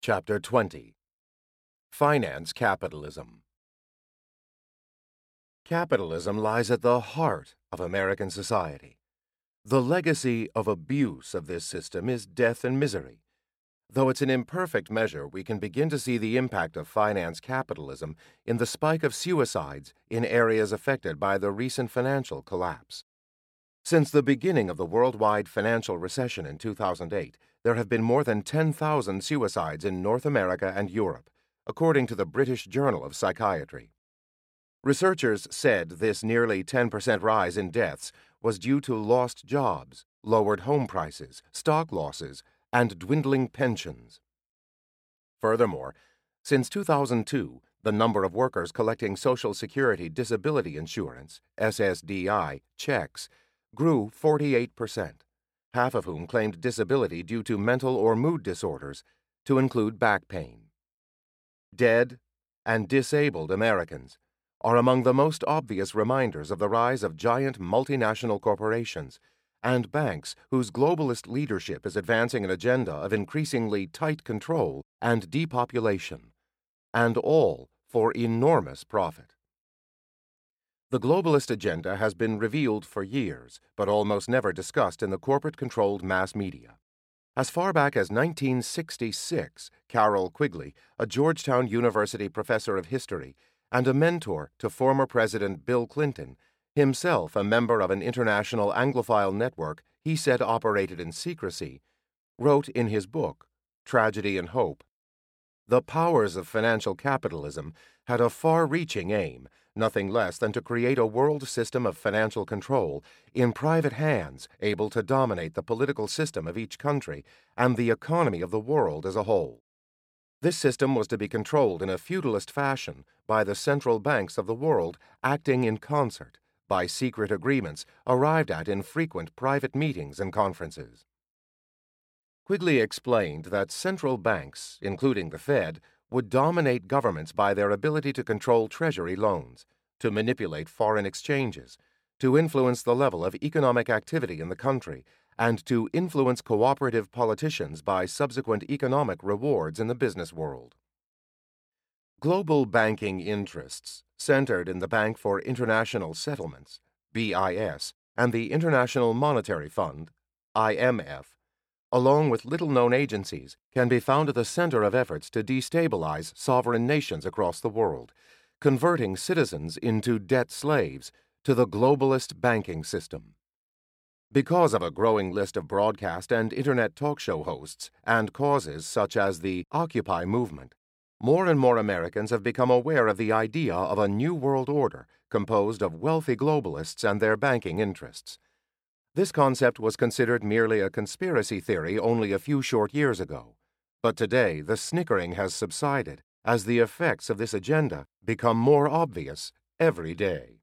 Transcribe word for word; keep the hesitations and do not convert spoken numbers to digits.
Chapter twenty. Finance Capitalism. Capitalism lies at the heart of American society. The legacy of abuse of this system is death and misery. Though it's an imperfect measure, we can begin to see the impact of finance capitalism in the spike of suicides in areas affected by the recent financial collapse. Since the beginning of the worldwide financial recession in two thousand eight, there have been more than ten thousand suicides in North America and Europe, according to the British Journal of Psychiatry. Researchers said this nearly ten percent rise in deaths was due to lost jobs, lowered home prices, stock losses, and dwindling pensions. Furthermore, since two thousand two, the number of workers collecting Social Security Disability Insurance, S S D I, checks grew forty-eight percent, half of whom claimed disability due to mental or mood disorders, to include back pain. Dead and disabled Americans are among the most obvious reminders of the rise of giant multinational corporations and banks whose globalist leadership is advancing an agenda of increasingly tight control and depopulation, and all for enormous profit. The globalist agenda has been revealed for years, but almost never discussed in the corporate-controlled mass media. As far back as nineteen sixty-six, Carroll Quigley, a Georgetown University professor of history and a mentor to former President Bill Clinton, himself a member of an international Anglophile network he said operated in secrecy, wrote in his book, Tragedy and Hope, "The powers of financial capitalism had a far-reaching aim, nothing less than to create a world system of financial control in private hands able to dominate the political system of each country and the economy of the world as a whole. This system was to be controlled in a feudalist fashion by the central banks of the world acting in concert, by secret agreements arrived at in frequent private meetings and conferences." Quigley explained that central banks, including the Fed, would dominate governments by their ability to control Treasury loans, to manipulate foreign exchanges, to influence the level of economic activity in the country, and to influence cooperative politicians by subsequent economic rewards in the business world. Global banking interests, centered in the Bank for International Settlements, B I S, and the International Monetary Fund, I M F, along with little-known agencies, can be found at the center of efforts to destabilize sovereign nations across the world, converting citizens into debt slaves to the globalist banking system. Because of a growing list of broadcast and internet talk show hosts and causes such as the Occupy movement, more and more Americans have become aware of the idea of a new world order composed of wealthy globalists and their banking interests. This concept was considered merely a conspiracy theory only a few short years ago, but today the snickering has subsided as the effects of this agenda become more obvious every day.